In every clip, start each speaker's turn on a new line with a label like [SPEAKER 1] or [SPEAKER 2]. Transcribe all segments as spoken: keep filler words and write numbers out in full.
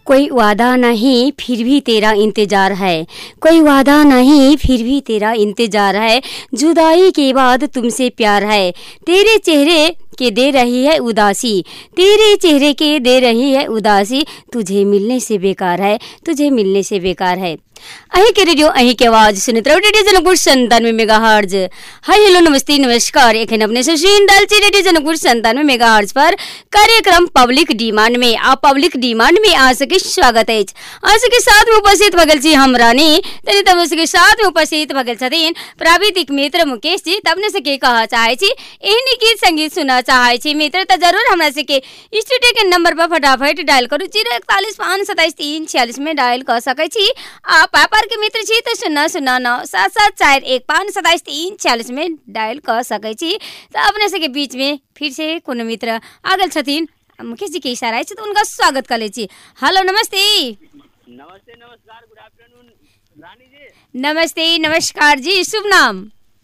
[SPEAKER 1] कोई वादा नहीं फिर भी तेरा इंतजार है, कोई वादा नहीं फिर भी तेरा इंतजार है, जुदाई के बाद तुमसे प्यार है, तेरे चेहरे के दे रही है उदासी, तेरे चेहरे के दे रही है उदासी, तुझे मिलने से बेकार है, तुझे मिलने से बेकार है। अही के रेडियो अही के आवाज सुनित रहो रेडियो जनकपुर संतानवे मेगा हर्ज। हाय हेलो नमस्ते नमस्कार, एखन अपने सुशील दालची रेडियो जनकपुर संतानवे मेगा हर्ज पर कार्यक्रम पब्लिक डिमांड में आ पब्लिक डिमांड में आ सके स्वागत है। आज के साथ में उपस्थित भगल छी हम रानी, तनी तब के साथ में उपस्थित भगल छथिन प्राविधिक मित्र मुकेश जी। तबने से के कहा चाहे छी एहनी गीत संगीत सुना चाहे छी मित्र त जरूर हमरा से के स्टूडियो के नंबर पर फटाफट डायल करू जीरो इकतालीस पाँच सताइस तीन छियालीस में डायल कर सके छी। आप पापर के मित्र छी तो शून्य शून्य नौ सात सात चार एक पाँच सताइस तीन छियालीस में डायल कर सके छी। तो अपने से के बीच में फिर से कोनो मित्र आगल छथिन, मुकेश जी के इशारा है तो उनका स्वागत कर ले छी। हेलो नमस्ते।
[SPEAKER 2] नमस्ते नमस्कार, गुड आफ्टरनून रानी जी।
[SPEAKER 1] नमस्ते नमस्कार जी, शुभ नाम?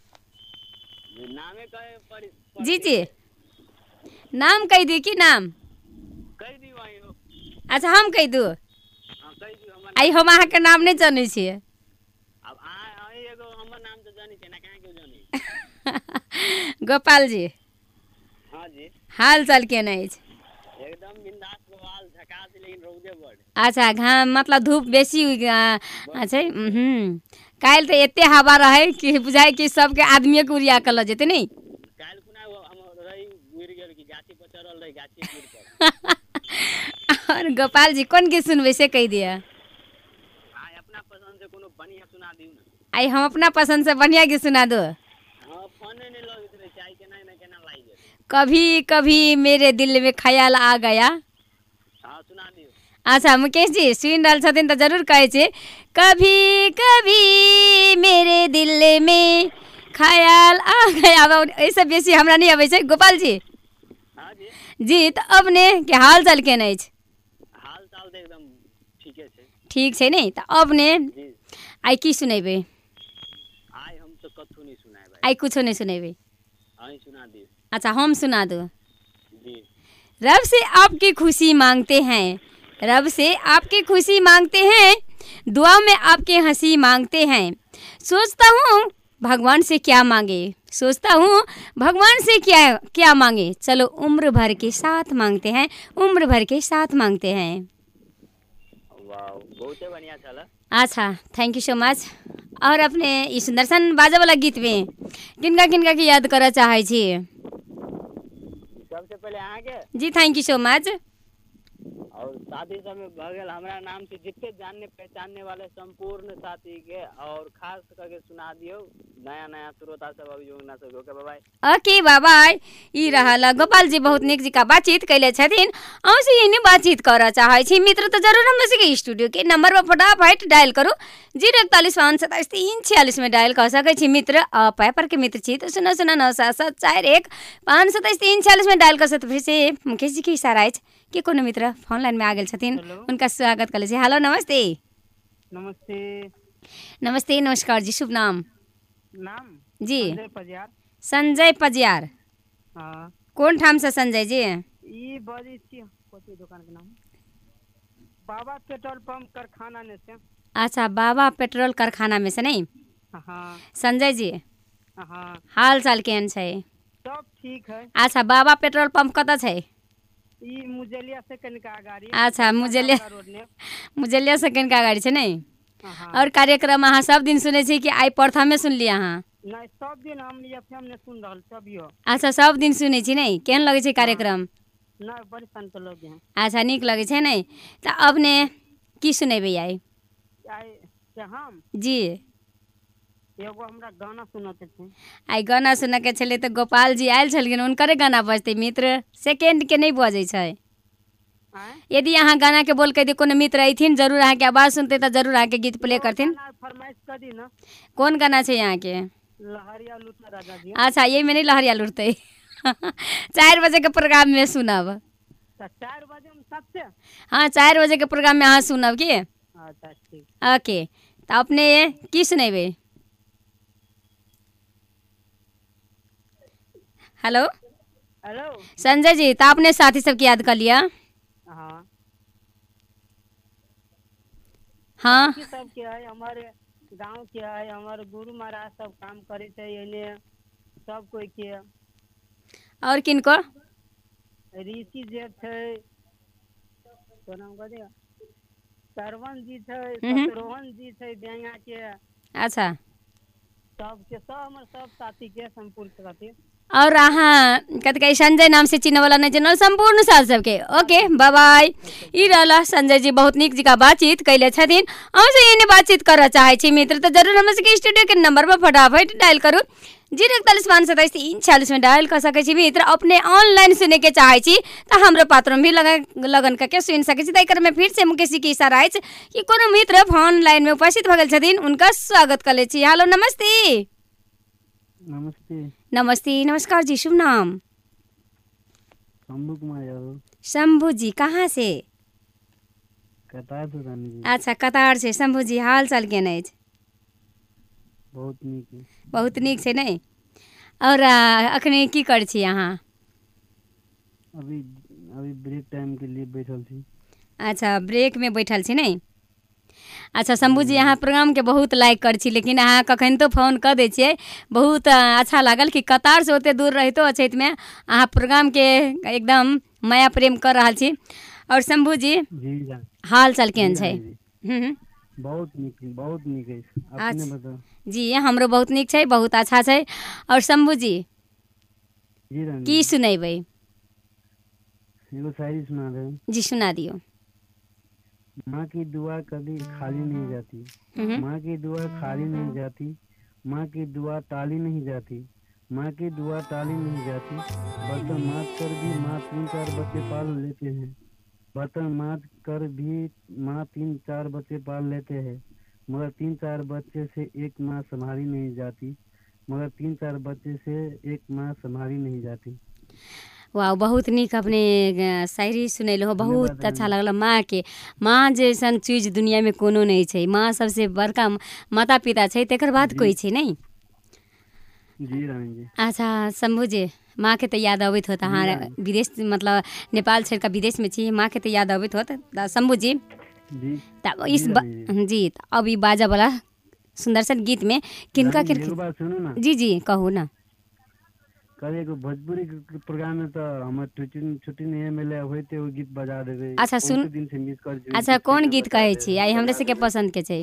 [SPEAKER 2] नाम है कहे पर
[SPEAKER 1] जी जी, नाम कह दी की नाम
[SPEAKER 2] कह दी वही हो।
[SPEAKER 1] अच्छा हम कह दू,
[SPEAKER 2] हां कह दी हमर
[SPEAKER 1] आई हम अहाँ के नाम नहीं जाने छी।
[SPEAKER 2] अब आ आई एगो हमर नाम तो जानी छै ना, कहां के जानी।
[SPEAKER 1] गोपाल जी।
[SPEAKER 2] हां जी,
[SPEAKER 1] हाल चाल केना अछि?
[SPEAKER 2] एकदम बिंदास गोपाल, झकास लेकिन रौदे बड़।
[SPEAKER 1] अच्छा घाम मतलब धूप बेसी हुई अच्छा। हम्म काल तो एते हवा रहे कि बुझाए कि सबके आदमी के उड़िया कल जेते नहीं।
[SPEAKER 2] काल कुना हम रही गिर गेल की गाछी पर चढ़ल रही, गाछी गिर पड़।
[SPEAKER 1] और गोपाल जी कौन के सुनबे से कह दिया।
[SPEAKER 2] हां अपना पसंद से कोनो बढ़िया सुना दियो ना।
[SPEAKER 1] आई हम अपना पसंद से बढ़िया के सुना दो।
[SPEAKER 2] हां फोने नहीं लगत रहे चाय के नहीं ना केना लागे।
[SPEAKER 1] कभी कभी मेरे दिल में ख्याल आ गया।
[SPEAKER 2] हां सुना दियो। अच्छा
[SPEAKER 1] मुकेश जी सुन रहल छथिन तो जरूर कहे छे कभी कभी मेरे दिल में ख्याल आ गया। अब ऐसे बेसी हमरा नहीं आवे छे गोपाल जी।
[SPEAKER 2] हां जी
[SPEAKER 1] जी तो अब ने के हाल चाल केना अछि?
[SPEAKER 2] हाल चाल तो एकदम ठीके छे।
[SPEAKER 1] ठीक छे नहीं तो अब ने
[SPEAKER 2] जी
[SPEAKER 1] आई की सुनेबे?
[SPEAKER 2] आई हम तो कथु नहीं सुनाए।
[SPEAKER 1] आई कुछो नहीं सुनेबे?
[SPEAKER 2] आई सुना दियो।
[SPEAKER 1] अच्छा हम सुना दो।
[SPEAKER 2] जी
[SPEAKER 1] रब से आपकी खुशी मांगते हैं, रब से आपकी खुशी मांगते हैं, दुआ में आपके हंसी मांगते हैं, सोचता हूँ भगवान से क्या मांगे, सोचता हूँ भगवान से क्या क्या मांगे, चलो उम्र भर के साथ मांगते हैं, उम्र भर के साथ मांगते हैं।
[SPEAKER 2] वाह बहुत बढ़िया चला।
[SPEAKER 1] अच्छा थैंक यू सो मच। और अपने इस सुंदर सन बाजा वाला गीत में किनका किनका की याद करा चाहे छी?
[SPEAKER 2] सबसे पहले अहाँ के
[SPEAKER 1] जी थैंक यू सो मच।
[SPEAKER 2] और साथी सब में भगल हमरा नाम से जितने जानने पहचानने वाले संपूर्ण साथी के और खास करके सुना दियो नया नया श्रोता सब अभी जोड़ना सब। Okay bye bye.
[SPEAKER 1] Okay bye bye. ई रहल गोपाल जी बहुत निक जिका बातचीत कैले छथिन। अवश्य यही बातचीत कर चाहे छी मित्र तो जरूर हम के स्टूडियो के नंबर पर फटाफट डायल करू जीरो इकतालीस पाँच सताइस तीन छियालीस में डायल कर सके छी मित्र। पेपर के मित्र छी तो सुना सुना नौ सात सात चार एक पाँच सताइस तीन छियालीस में डायल कर सकते। फिर से मुकेश जी के इशारा अछि कि कोनो मित्र फोन लाइन में आ गए छथिन, उनका स्वागत कर ले। हेलो नमस्ते।
[SPEAKER 2] नमस्ते
[SPEAKER 1] नमस्ते नमस्कार जी, शुभ नाम?
[SPEAKER 2] नाम
[SPEAKER 1] जी
[SPEAKER 2] संजय पजियार।
[SPEAKER 1] संजय पजियार।
[SPEAKER 2] हां
[SPEAKER 1] कौन ठाम से संजय जी?
[SPEAKER 2] ई बजी छी कोची दुकान के नाम बाबा पेट्रोल पंप कारखाना ने से।
[SPEAKER 1] अच्छा बाबा पेट्रोल कारखाना में से नहीं?
[SPEAKER 2] हां
[SPEAKER 1] संजय जी
[SPEAKER 2] हां
[SPEAKER 1] हाल चाल केहन छै?
[SPEAKER 2] सब ठीक है।
[SPEAKER 1] अच्छा बाबा पेट्रोल पंप कत छै?
[SPEAKER 2] ई मुजलिया से कनिका गाड़ी।
[SPEAKER 1] अच्छा मुजलिया मुजलिया से कनिका गाड़ी छै नहीं?
[SPEAKER 2] हां
[SPEAKER 1] और कार्यक्रम अहाँ सब दिन सुने छी कि आई प्रथमे सुनली अहाँ?
[SPEAKER 2] नहीं सब दिन हम एफएम ने सुन रहल सभियो।
[SPEAKER 1] अच्छा सब दिन सुने छी नहीं? केहन लगे छै कार्यक्रम?
[SPEAKER 2] नहीं बड़ी शांत लगे हैं।
[SPEAKER 1] अच्छा निक लगे छै नहीं? तो अब ने की सुनेबे आई?
[SPEAKER 2] आई से हम
[SPEAKER 1] जी
[SPEAKER 2] एगो हमरा गाना सुनते थे।
[SPEAKER 1] आई गाना सुने के छले तो गोपाल जी आयल छलखिन, उनकरे गाना बजते मित्र, सेकेंड के नहीं बजे छै। यदि अहाँ गाना के बोल के कोनो मित्र अथिन जरूर अहाँ के आवाज सुनते तो जरूर अहाँ के गीत प्ले करथिन।
[SPEAKER 2] फरमाइश कर दी ना।
[SPEAKER 1] कौन गाना छै यहाँ के?
[SPEAKER 2] लहरिया लूटा राजा जी।
[SPEAKER 1] अच्छा ये में नहीं लहरिया लुटते चार बजे के प्रोग्राम में सुनब।
[SPEAKER 2] चार बजे हम सबसे
[SPEAKER 1] हाँ चार बजे के प्रोग्राम में अहाँ सुनब की?
[SPEAKER 2] अच्छा ठीक।
[SPEAKER 1] ओके तो अपने की सुनेबे? हेलो
[SPEAKER 2] हेलो
[SPEAKER 1] संजय जी, तो आपने साथी सबकी याद कर लिया?
[SPEAKER 2] हाँ
[SPEAKER 1] हाँ
[SPEAKER 2] बाकी सब के है हमारे गांव के है हमारे गुरु महाराज सब काम करे थे एने सब कोई के
[SPEAKER 1] और किनको?
[SPEAKER 2] ऋषि जे थे तो नाम कथी है? सरवन जी थे
[SPEAKER 1] हम्म,
[SPEAKER 2] सतरोहन जी थे बेंगा के
[SPEAKER 1] अच्छा।
[SPEAKER 2] सब के सब हमारे सब साथी के संपूर्ण साथी
[SPEAKER 1] और अहाँ कथी कही संजय नाम से चिन्ह वाला नहीं जनरल संपूर्ण साथ सबके ओके बाय बाय। ई रहला संजय जी बहुत निक जगह बातचीत कैले छथिन। हमसे एने बातचीत करऽ चाहे छी मित्र तो जरूर हमर सबके स्टूडियो के नंबर पर फटाफट डायल करू जीरो इकतालीस पाँच सत्ताईस तीन छियालीस में डायल कर सकै छी मित्र। अपने ऑनलाइन सुने के चाहे छी तो हमरो पात्र में भी लगन लगन करके सुन सकै छी। त एकर में फिर से मुकेश जी के इशारा अछि कि कोनो मित्र ऑनलाइन में उपस्थित भ गेल छथिन उनका स्वागत कर ले छी। हेलो नमस्ते।
[SPEAKER 2] नमस्ते
[SPEAKER 1] नमस्ते नमस्कार जी शुभ नाम?
[SPEAKER 2] शंभू कुमार यादव।
[SPEAKER 1] शंभू जी कहाँ से?
[SPEAKER 2] कतार से रानी जी।
[SPEAKER 1] अच्छा कतार से। शंभू जी हाल चाल केहन अछि?
[SPEAKER 2] बहुत नीक है।
[SPEAKER 1] बहुत नीक छै नहीं। और आ, अखने की कर छी अहाँ?
[SPEAKER 2] अभी अभी ब्रेक टाइम के लिए बैठल छी।
[SPEAKER 1] अच्छा ब्रेक में बैठल छी नहीं। अच्छा शंभू जी अहाँ प्रोग्राम के बहुत लाइक कर छी लेकिन अहाँ कखन तो फोन कर दे छियै बहुत आ, अच्छा लागल कि कतार से ओते दूर रहितो अछैत में अहाँ प्रोग्राम के एकदम माया प्रेम कर रहा छी। और शंभू जी
[SPEAKER 2] जी जान
[SPEAKER 1] हाल चाल केहन
[SPEAKER 2] जी
[SPEAKER 1] छै?
[SPEAKER 2] रानी जी।
[SPEAKER 1] हम्म हम्म।
[SPEAKER 2] बहुत नीक बहुत नीक है। अपने
[SPEAKER 1] अच्छा
[SPEAKER 2] बताओ।
[SPEAKER 1] जी हमरो बहुत नीक छै बहुत अच्छा छै। और शंभू जी
[SPEAKER 2] जी रानी
[SPEAKER 1] की
[SPEAKER 2] जी।
[SPEAKER 1] सुनेबै?
[SPEAKER 2] एगो शायरी सुना दे।
[SPEAKER 1] जी सुना दियो।
[SPEAKER 2] माँ की दुआ कभी खाली नहीं जाती,
[SPEAKER 1] हम्म
[SPEAKER 2] माँ की दुआ खाली नहीं जाती, माँ की दुआ टाली नहीं जाती, माँ की दुआ टाली नहीं जाती। बर्तन माज कर भी माँ तीन चार बच्चे पाल लेते हैं, बर्तन माज कर भी माँ तीन चार बच्चे पाल लेते हैं, मगर तीन चार बच्चे से एक माँ संभाली नहीं जाती, मगर तीन चार बच्चे से एक माँ संभाली नहीं जाती।
[SPEAKER 1] वाह बहुत नीक अपने अ, शायरी सुनेलो हो
[SPEAKER 2] धन्यवाद
[SPEAKER 1] बहुत अच्छा
[SPEAKER 2] रानी
[SPEAKER 1] लगल। माँ के माँ जैसन चीज दुनिया में कोनो नहीं छै। माँ सबसे बड़का माता पिता छै तेकर बाद
[SPEAKER 2] जी।
[SPEAKER 1] कोई छै नहीं।
[SPEAKER 2] जी रानी जी।
[SPEAKER 1] अच्छा शंभू जी माँ के तो याद अबैत होत
[SPEAKER 2] जी
[SPEAKER 1] अहाँ
[SPEAKER 2] रानी
[SPEAKER 1] विदेश मतलब नेपाल छोड़ के विदेश में छी माँ के तो याद अबैत होत त शंभू जी
[SPEAKER 2] जी
[SPEAKER 1] तब
[SPEAKER 2] जी
[SPEAKER 1] इस ब...
[SPEAKER 2] रानी जी।
[SPEAKER 1] जी त अब ई बाजा वाला सुंदर सन गीत में किनका
[SPEAKER 2] रानी जी
[SPEAKER 1] किनका
[SPEAKER 2] एगो बात सुनू ना।
[SPEAKER 1] जी जी कहू ना।
[SPEAKER 2] कल एगो भोजपुरी के प्रोग्राम में तो हमर छुट्टी छुट्टी नहीं मिले होते वो गीत बजा देवे।
[SPEAKER 1] अच्छा सुन
[SPEAKER 2] बहुत दिन से मिस कर छी
[SPEAKER 1] अच्छा
[SPEAKER 2] गीत
[SPEAKER 1] कौन
[SPEAKER 2] के
[SPEAKER 1] गीत
[SPEAKER 2] बजा
[SPEAKER 1] कहै
[SPEAKER 2] दे
[SPEAKER 1] छी आई हमरे
[SPEAKER 2] बजा
[SPEAKER 1] सबके
[SPEAKER 2] देवे।
[SPEAKER 1] पसंद के छै?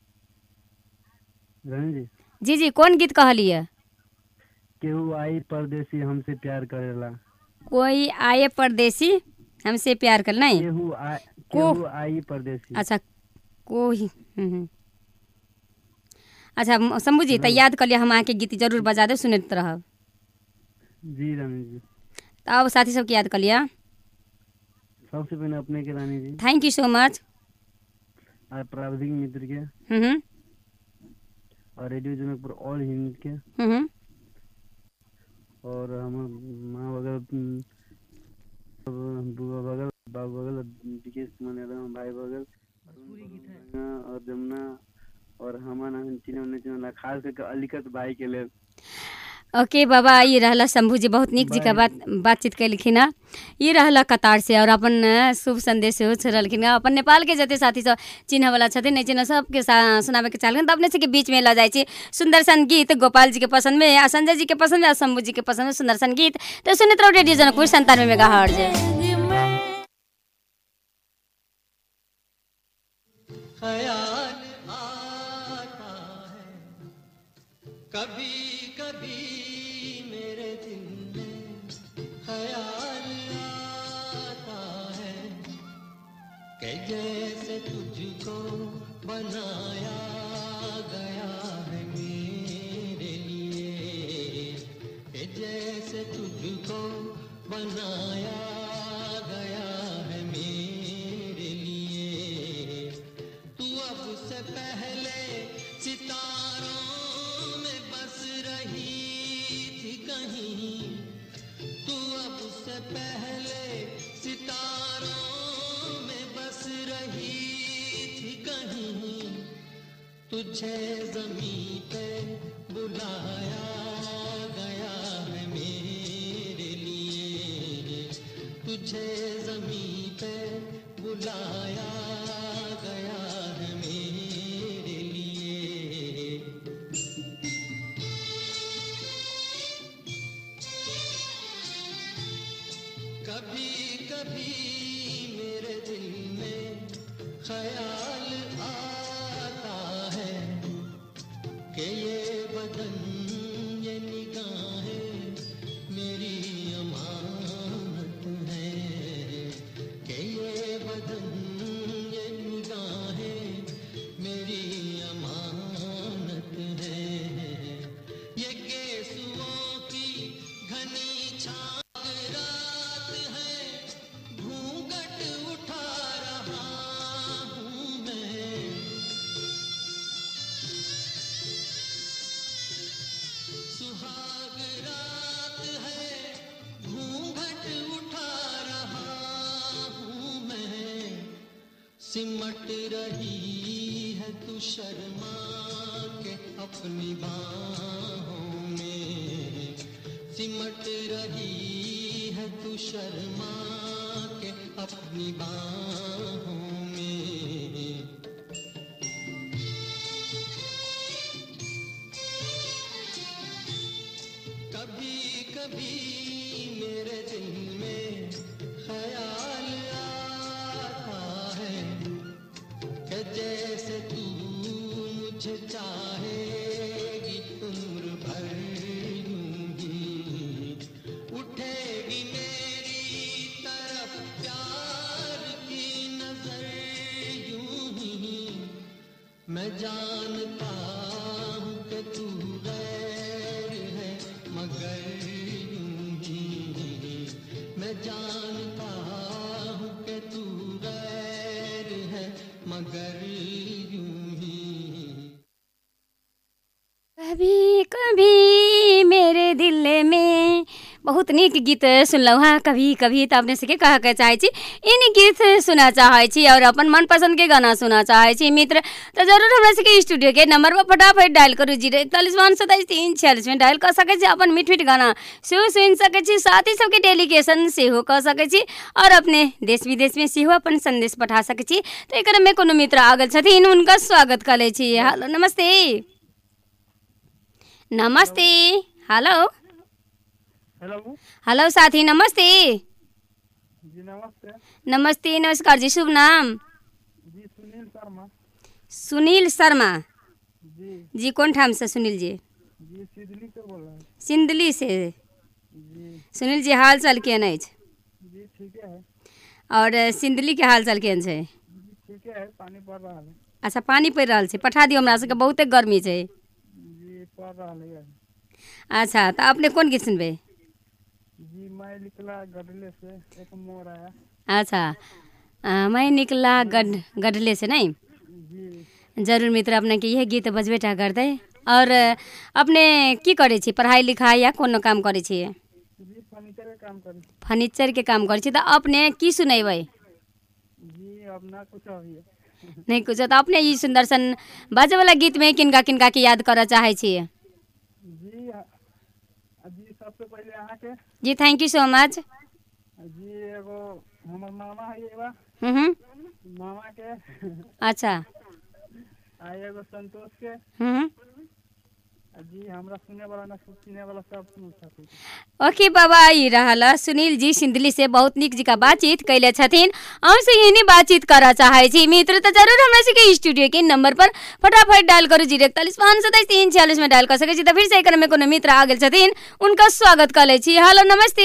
[SPEAKER 2] रानी जी
[SPEAKER 1] जी जी कौन गीत कहलिए?
[SPEAKER 2] केहू आई परदेसी हमसे प्यार करेला।
[SPEAKER 1] कोई आए परदेसी हमसे प्यार कर नहीं
[SPEAKER 2] केहू आ
[SPEAKER 1] को
[SPEAKER 2] केहू आई परदेसी।
[SPEAKER 1] अच्छा कोई हम्म, हम्म। अच्छा म- शंभू जी तो
[SPEAKER 2] सुनल।
[SPEAKER 1] याद कर लिया हम आके गीत जरूर बजा दे सुनत रहब।
[SPEAKER 2] जी रानी जी।
[SPEAKER 1] तो अब साथी सबके याद कर लिया।
[SPEAKER 2] सबसे पहले अपने के Rani ji
[SPEAKER 1] thank you so much.
[SPEAKER 2] और प्राविधिक मित्र के
[SPEAKER 1] हम्म हम्म,
[SPEAKER 2] और रेडियो जनक पर ऑल हिंद के
[SPEAKER 1] हम्म हम्म।
[SPEAKER 2] और हम माँ बगल उम, बुआ बगल बाबू बगल विकेश कुमार यादव भाई बगल और जमुना और हमारा चिन्ह चिन्ह खास करके अलिकत भाई के लिए।
[SPEAKER 1] ओके बाबा ये रहला शंभू जी बहुत निक जी का
[SPEAKER 2] बाय।
[SPEAKER 1] बात बातचीत कैलखिन हँ। ये रहला कतार से और अपन अ, शुभ संदेश सेहो छोड़लखिन हँ। अपन नेपाल के जते साथी सब चिन्ह वाला छथिन नहीं चिन्ह सबके सा- सुनाबे के चाहलखिन तो अपने से के बीच में ल जाए छी सुंदर सन गीत गोपाल जी के पसंद में आ संजय जी के पसंद में आ शंभू जी के पसंद में सुंदर सन गीत। तो सुनित रहो रेडियो जनकपुर संतानवे मेगा हर्ट्ज।
[SPEAKER 3] ख्याल आता है कभी कभी मेरे दिल में, ख्याल आता है कि जैसे तुझको बनाया गया है मेरे लिए, कि जैसे तुझको बनाया गया है मेरे लिए। तू अब से पहले सितारों में बस रही थी कहीं, तू अब से पहले सितारों में बस रही थी कहीं, तुझे ज़मीं पे बुलाया गया है मेरे लिए, तुझे ज़मीं पे बुलाया गया है मेरे कभी मेरे दिल में ख्याल आता है कि ये बदन ये निगाहें मेरी अमानत है, कि ये बदन ये निगाहें मेरी अमानत है। ये केसुओं की घनी छाग रात है, घूंघट उठा रहा हूँ मैं। सुहाग रात है, घूंघट उठा रहा हूँ मैं। सिमट रही है तू शर्मा के अपनी बाहों में, सिमट रही है तू शर्मा के अपनी बाहों में। कभी कभी मेरे दिल में ख्याल आता है कि जैसे तू मुझे चाहेगी उम्र भर यूं ही, उठेगी मेरी तरफ प्यार की नजर यूं ही। मैं जानता हूँ कि तू गैर है मगर यूं ही, मैं जानता हूँ कि तू गैर है मगर यूं ही।
[SPEAKER 1] कभी कभी मेरे दिल में बहुत नीक गीत सुनलहुँ हाँ। कभी कभी तऽ अपने सबके कह के चाहै छी इन गीत सुना चाहै छी और अपन मनपसंद के गाना सुना चाहै छी मित्र, तो जरूर हमरा सबके स्टूडियो के नंबर पर फटाफट डायल करू जीरो इकतालीस बावन सत्ताईस तीन छियालीस में डायल कर सकै छी, अपन मीठ मीठ गाना सेहो सुनि सकै छी, साथ ही सबके डेलीगेशन सेहो कऽ सकै छी और अपने देश विदेश में सेहो अपन संदेश पठा सकै छी। तो एकर में कोनो मित्र आ गेल छथिन, हुनका स्वागत कऽ लै छी। हेलो नमस्ते नमस्ते हेलो
[SPEAKER 2] हेलो
[SPEAKER 1] हेलो साथी नमस्ते।
[SPEAKER 2] जी नमस्ते।
[SPEAKER 1] नमस्ते नमस्कार जी, शुभ नाम?
[SPEAKER 2] जी सुनील शर्मा।
[SPEAKER 1] सुनील शर्मा
[SPEAKER 2] जी
[SPEAKER 1] जी, कौन ठाम से सुनील जी?
[SPEAKER 2] जी सिदली से बोल रहे हैं।
[SPEAKER 1] सिंदली से।
[SPEAKER 2] जी
[SPEAKER 1] सुनील जी हाल चाल केहन अछि?
[SPEAKER 2] जी ठीक है।
[SPEAKER 1] और सिंदली के हाल चाल केहन छै?
[SPEAKER 2] जी ठीक है, पानी पड़ रहा है।
[SPEAKER 1] अच्छा पानी पड़ि रहल छै, पठा दियौ हमरा सबके, बहुते गर्मी छै।
[SPEAKER 2] जी पड़ रहा है।
[SPEAKER 1] अच्छा तऽ अपने कोन गीत सुनबै?
[SPEAKER 2] जी मैं निकला गडले से, एक मोर आया।
[SPEAKER 1] अच्छा आ, मैं निकला गढ़ गढ़ले से नहीं?
[SPEAKER 2] जी
[SPEAKER 1] जरूर मित्र, अपने के यह गीत बजबेटा करतै। और अपने की करै छी, पढ़ाई लिखाई या कोनो काम करै छी?
[SPEAKER 2] जी फर्नीचर के काम करी।
[SPEAKER 1] फर्नीचर के काम करै छी, तऽ अपने की सुनेबै?
[SPEAKER 2] जी अब ना कुछ अभी है।
[SPEAKER 1] नहीं कुछ, तो अपने ई सुंदर सन बाजे वाला गीत में किनका किनका के याद करऽ चाहै छी?
[SPEAKER 2] जी जी सबसे पहले अहाँ के
[SPEAKER 1] जी थैंक यू सो मच।
[SPEAKER 2] जी एगो हमर मामा है एगो
[SPEAKER 1] हम्म हम्म,
[SPEAKER 2] मामा के
[SPEAKER 1] अच्छा
[SPEAKER 2] आ एगो संतोष के।
[SPEAKER 1] हम्म हम्म।
[SPEAKER 2] जी हमरा सुने वाला ना सुने वाला सब सुन सकते।
[SPEAKER 1] ओके बाबा, ई रहल सुनील जी सिंदली से, बहुत निक जी का बातचीत कैले छथिन। हमसे यही बातचीत करा चाहे छी मित्र, तो जरूर हमरा सबके स्टूडियो के नंबर पर फटाफट डायल करू जीरो इकतालीस बावन सत्ताईस तीन छियालीस में डायल कर सकै छी। तो फिर से एकर में कोनो मित्र आ गेल छथिन, उनका स्वागत कर ले छी। हेलो नमस्ते।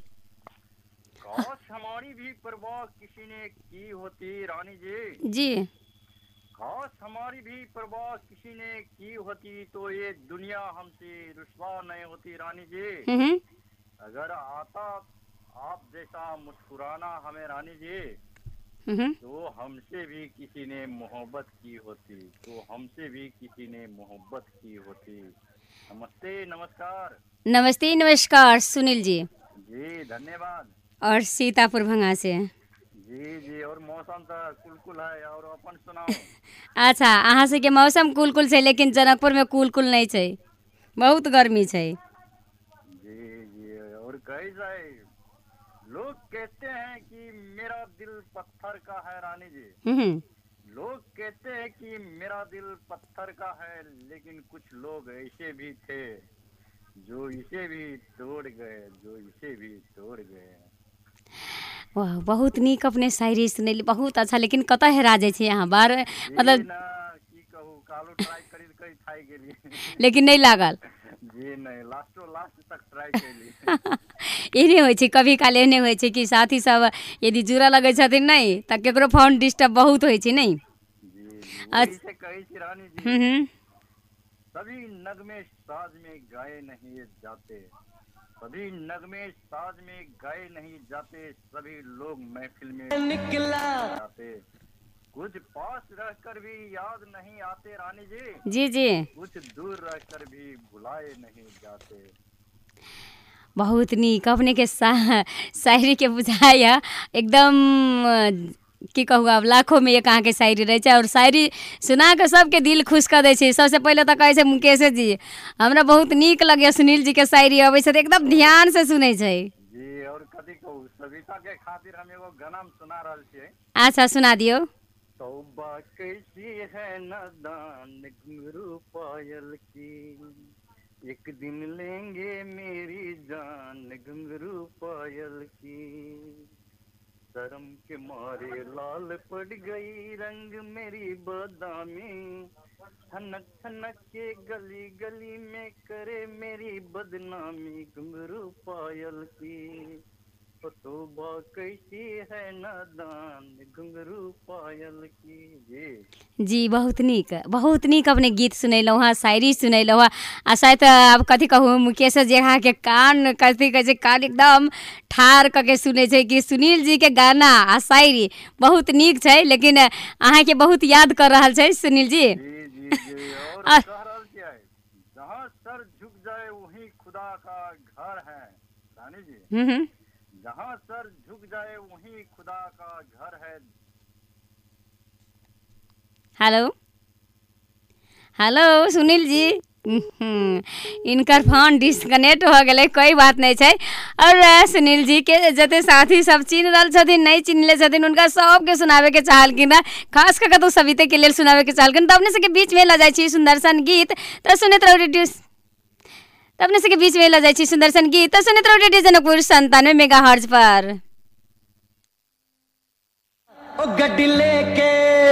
[SPEAKER 4] काश हमारी भी परवाह किसी ने की होती रानी जी।
[SPEAKER 1] जी
[SPEAKER 4] काश हमारी भी परवाह किसी ने की होती तो ये दुनिया हमसे रुस्वा नहीं होती रानी जी।
[SPEAKER 1] हम्म हम्म,
[SPEAKER 4] अगर आता आप जैसा मुस्कुराना हमें रानी जी,
[SPEAKER 1] हम्म हम्म।
[SPEAKER 4] तो हमसे भी किसी ने मोहब्बत की होती, तो हमसे भी किसी ने मोहब्बत की होती। नमस्ते नमस्कार।
[SPEAKER 1] नमस्ते नमस्कार सुनील जी।
[SPEAKER 4] जी धन्यवाद।
[SPEAKER 1] और सीतापुर भंगा से।
[SPEAKER 4] जी जी, और मौसम तो कुलकुल है, और अपन सुनाओ।
[SPEAKER 1] अच्छा अहाँ से के मौसम कुल कुल छै, लेकिन जनकपुर में कुल कुल नहीं छै, बहुत गर्मी छै।
[SPEAKER 4] जी जी, और कैसा है? लोग कहते हैं कि मेरा दिल पत्थर का है रानी जी।
[SPEAKER 1] हम्म
[SPEAKER 4] लोग कहते हैं कि मेरा दिल पत्थर का है, लेकिन कुछ लोग ऐसे भी थे जो इसे भी तोड़ गए, जो इसे भी तोड़ गए।
[SPEAKER 1] वाह बहुत नीक अपने शायरी सुनेली, बहुत अच्छा। लेकिन कतऽ हेरा जाइ छै यहाँ बार, मतलब
[SPEAKER 4] ना की कहू, कालो ट्राई करी करी थाई गेली
[SPEAKER 1] लेकिन नहीं लागल।
[SPEAKER 4] जी नहीं, लास्टो लास्ट तक ट्राई केली।
[SPEAKER 1] एहने होइ छै, कभी काल एहने होइ छै कि साथी सब यदि जुड़ा लगै छथिन नहीं तऽ केकरो फोन डिस्टर्ब बहुत होइ छै नहीं।
[SPEAKER 4] जी जी,
[SPEAKER 1] अच्छा।
[SPEAKER 4] वही से कही थी रानी जी,
[SPEAKER 1] हम्म हम्म।
[SPEAKER 4] सभी नगमे साज में गाए नहीं जाते, सभी नगमे साज में गाए नहीं जाते, सभी लोग महफिल में निकला जाते, कुछ पास रहकर भी याद नहीं आते रानी जी,
[SPEAKER 1] जी जी
[SPEAKER 4] कुछ दूर रहकर भी भुलाए नहीं जाते।
[SPEAKER 1] बहुत नीक अपने के सा, शायरी के बुझाया एकदम की कहू, आब लाखों में एक अहाँ के शायरी रहे छै और शायरी सुना के सबके दिल खुश कर दे छै। सबसे पहले तो कहे छै मुकेश जी हमरा बहुत नीक लगे, सुनील जी के शायरी अबै छै एकदम ध्यान से सुनै छै।
[SPEAKER 4] जी और कथी कहू, सविता के खातिर हम एगो गाना सुना रहल छियै।
[SPEAKER 1] अच्छा सुना दियो।
[SPEAKER 4] तौबा कैसी है नादान घुंघरू पायल की, एक दिन लेंगे मेरी जान घुंघरू पायल की, शर्म के मारे लाल पड़ गई रंग मेरी बादामी, ठनक ठनक के गली गली में करे मेरी बदनामी घुंघरू पायल की, तौबा कैसी है नादान घुंघरू पायल की। जी
[SPEAKER 1] जी बहुत नीक, बहुत नीक अपने गीत सुनेलहुँ हँ, शायरी सुनेलहुँ हँ। आ शायद आब कथी कहू, मुकेश जी अहाँ के कान कथी कहै छै, कान एकदम ठार कऽ के सुनै छै कि सुनील जी के गाना आ शायरी बहुत नीक छै, लेकिन अहाँ के बहुत याद कर रहल छै सुनील जी।
[SPEAKER 4] जी जी जी और कह रहल छियै, जहाँ सर झुक जाए वहीं खुदा का घर है रानी जी,
[SPEAKER 1] हम्म हम्म।
[SPEAKER 4] जहाँ सर झुक जाए वहीं खुदा का घर है।
[SPEAKER 1] हेलो हेलो सुनील जी, हम्म, इनकर फोन डिस्कनेक्ट हो गए, कोई बात नहीं है। और सुनील जी के जते साथी सब चिन्ह रहल छथिन नहीं चिन्हले छथिन उनका सबके सुनावे के चाहलखिन, खास करके तो सविता के लिए सुनावे के चाहलखिन। तो अपने सबके बीच में ला जाइ छी सुंदर सन गीत, तो सुनैत रहू रेडियो, तो अपने सबके बीच में ला जाइ छी सुंदर सन गीत, तो सुनैत रहू रेडियो जनकपुर संतानवे मेगा हर्ज पर।
[SPEAKER 3] ओ गड्डी लेके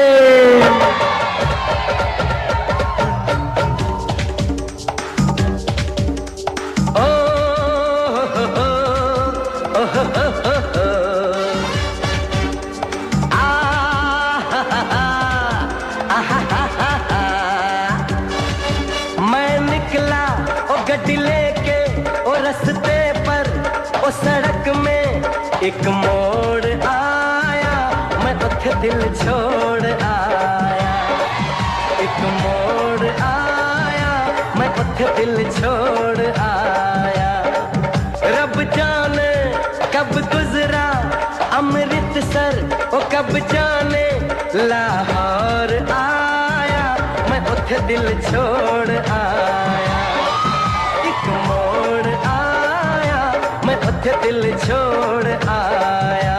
[SPEAKER 3] मैं निकला ओ गड्डी लेके ओ रस्ते पर ओ सड़क में एक मोड़ आया, मैं उठ दिल छोड़ आया, एक मोड़ आया, मैं उठ दिल छोड़ आया, रब जाने कब गुजरा अमृतसर ओ कब जाने लाहौर आया, मैं उठ दिल छोड़ आया, एक मोड़ आया, मैं उठ दिल छोड़ आया।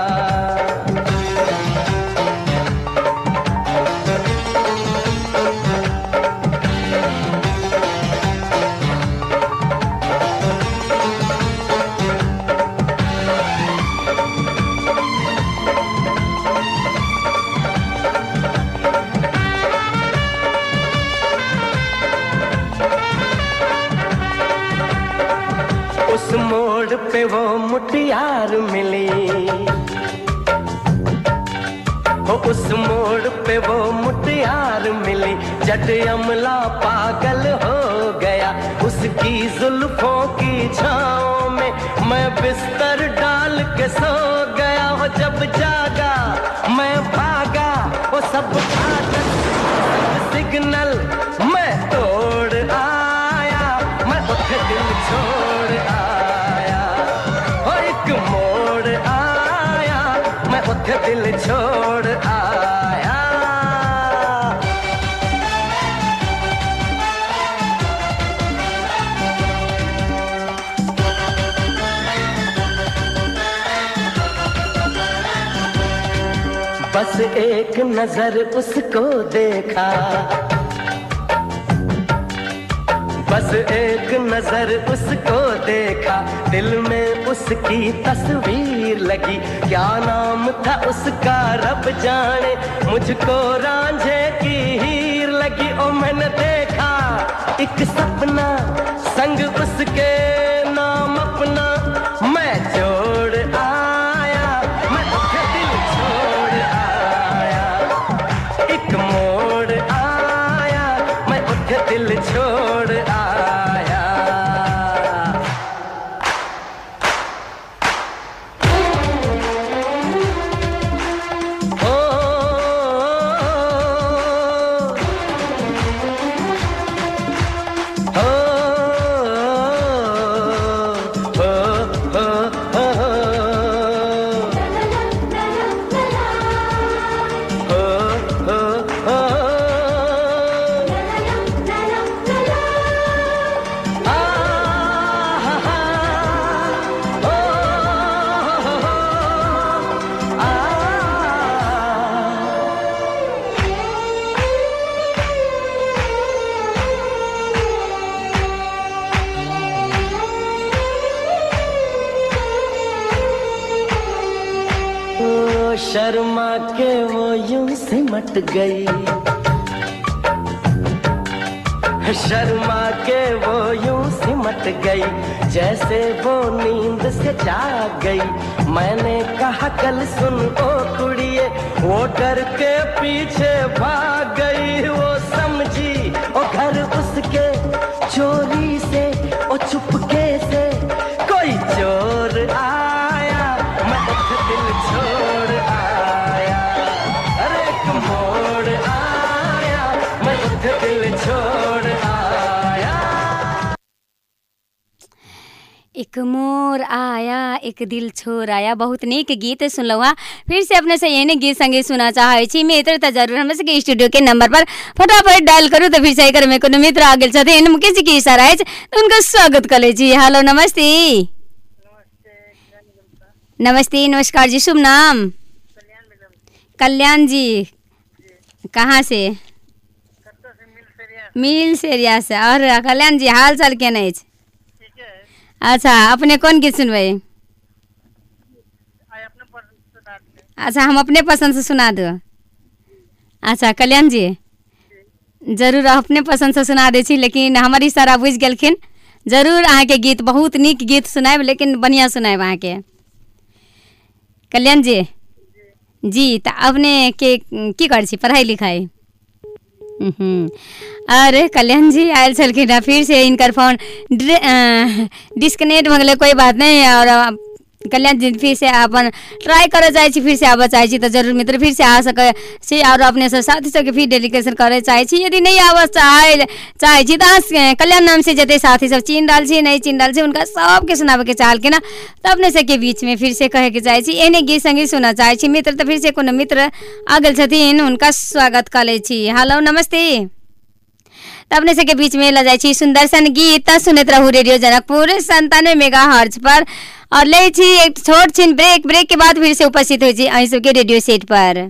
[SPEAKER 3] उस मोड़ पे वो मुटियार मिली, हो उस मोड़ पे वो मुटियार मिली, जट अमला पागल हो गया उसकी जुल्फों की छाँव में, मैं बिस्तर डाल के सो गया, हो जब जागा मैं भागा, वो सब फाटक सब सिग्नल मैं तोड़ आया, मैं उठ दिल छोड़ आया, हो एक मोड़ आया, मैं उठ दिल छोड़ आया। बस एक नजर उसको देखा, बस एक नजर उसको देखा, दिल में उसकी तस्वीर लगी। क्या नाम था उसका रब जाने, मुझको रांझे की हीर लगी। ओ मैंने देखा एक सपना, संग उसके नाम अपना मैं जोड़ आया, मैं उसके दिल छोड़ आया। एक मोड़ आया, मैं उसके दिल छोड़ आया। ओ, शर्मा के वो यूं सिमट गई, शर्मा के वो यूं सिमट गई, जैसे वो नींद से जाग गई। मैंने कहा कल सुन ओ कुड़िए, वो डर के पीछे भाग गई। वो समझी ओ घर उसके चोरी से, ओ चुपके से कोई चोर आया, मैं उसका दिल छोड़ आया। अरे एक मोड़ आया, मैं उसका दिल छोड़ आया।
[SPEAKER 1] एक मोर आया एक दिल छोड़ आया। बहुत नीक गीत सुनलहुँ हाँ। फिर से अपने से एहने गीत संगे सुना चाहे छी मित्र तो जरूर हम सबके स्टूडियो के नंबर पर फटाफट डायल करूँ। तो फिर से एकर में कोनो मित्र आ गेल छथिन, मुकेश जी के इशारा है तो उनका स्वागत कर लै छी। हेलो नमस्ते। नमस्ते नमस्कार जी, शुभ नाम? कल्याण जी, कहाँ से? मिल से एरिया से। और कल्याण जी हाल चाल केना अछि? अच्छा, अपने कौन गीत सुनबै? अच्छा, हम अपने पसंद से सुना दो। अच्छा कल्याण जी, जरूर अपने पसंद से सुना दै छी, लेकिन हमर इशारा बुझि गेलखिन। जरूर अहाँके गीत बहुत नीक गीत सुनाएब, लेकिन बढ़िया सुनाएब अहाँके। कल्याण जी जी तो अपने के की करै छी, पढ़ाई लिखाई? अरे कल्याण जी आयल छलखिन, फिर से इनकर फोन डिस्कनेक्ट भऽ गेलै। कोई बात नहीं। और कल्याण जी फिर से अपन ट्राई करे चाहे छी, फिर से आबऽ चाहे छी तो जरूर मित्र फिर से आ सके छी। और अपने सब साथी सबके फिर डेडिकेशन करे चाहे छी। यदि नहीं आबऽ चाहे चाहे छी तो कल्याण नाम से जते साथी सब चिन्ह डाल छी नहीं चिन्ह डाल छी, उनका सबके सुनाबे के चाहल के ना। तो अपने सबके बीच में फिर से कहे के चाहे छी, एने गीत संगीत सुना चाहे छी मित्र। तो फिर से कोनो मित्र आ गेल छथिन, उनका स्वागत कर लै छी। हेलो नमस्ते। तो अपने सबके बीच में ला जाए छी सुंदर सन गीत सुनते रहू रेडियो जनकपुर संतानवे मेगा हर्ज पर। और ले छी एक छोट छिन ब्रेक। ब्रेक के बाद फिर से उपस्थित हो छी अहीं सबके रेडियो सेट पर।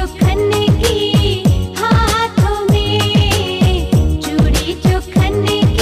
[SPEAKER 5] हाथों में चूड़ी जो खन्ने